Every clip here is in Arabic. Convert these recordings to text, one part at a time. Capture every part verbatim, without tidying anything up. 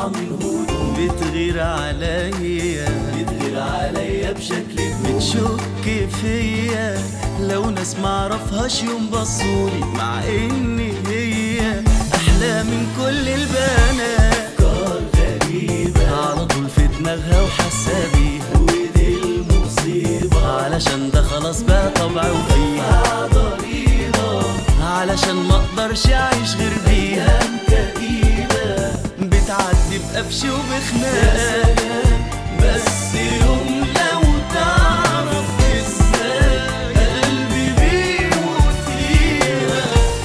من هدوء، بتغير عليا بتغير عليا بشكل بتشك فيا لو ناس معرفهاش يوم بصولي، مع ان هي احلى من كل البنات. أفكار غريبة على طول في دماغها وحاسة بيها، ودي المصيبة علشان ده خلاص بقى طبعي وفيها ضريبة، علشان ما اقدرش اعيش غير بيها. أيام كئيبة بتعدي بقفش وبخناقة، بس يوم لو تعرف ازاي قلبي بيموت فيها،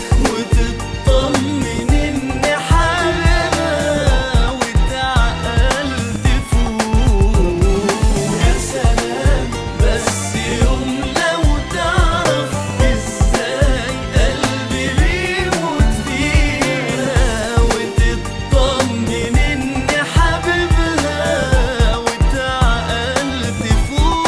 وتطمن ان حالها وتعقل تفوق. يا سلام بس يوم لو تعرف ازاي قلبي بيموت فيها، وتطمن ان حبيبها وتعقل تفوق.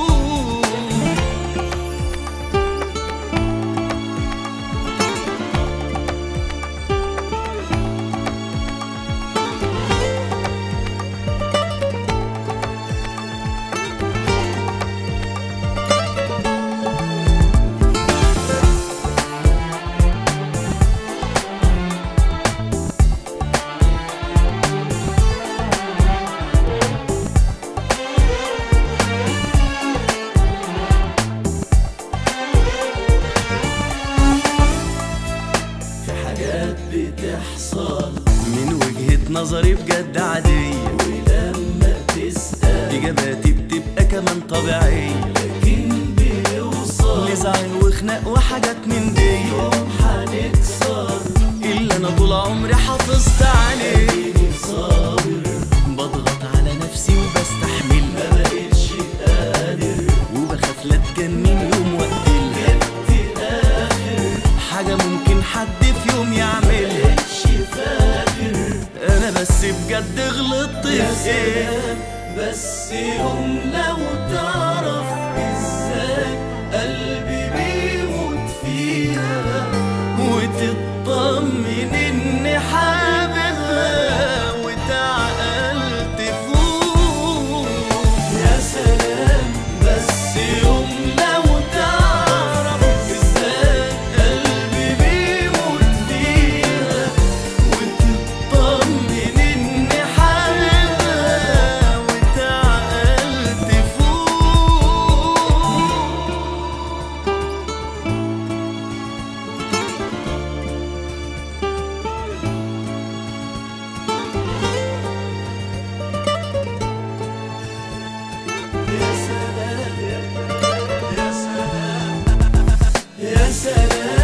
في حاجات بتحصل من وجهة نظري بجد عادية، ولما تسأل اجاباتي بتبقى كمان طبيعية، لكن بيوصل لزعل وخناق وحاجات من دي. يوم حنكسر اللي انا طول عمري حافظت عليه، إني صابر بضغط على نفسي وبستحمل، ما بقتش قادر وبخاف لا تجنن يوم وقتلها. جبت آخر حاجة ممكن حد في يوم يعملها، مبقتش فاكر انا بس بجد غلطت يا في ايه. سلام بس يوم لو تعرف ازاي قلبي بيموت فيها، وتطمن ان حاببها وتعقل تفوق. يا سلام بس يوم لو تعرف ازاي قلبي بيموت فيها، وتطمن ان حاببها وتعقل تفوق. يا سلام يا سلام يا سلام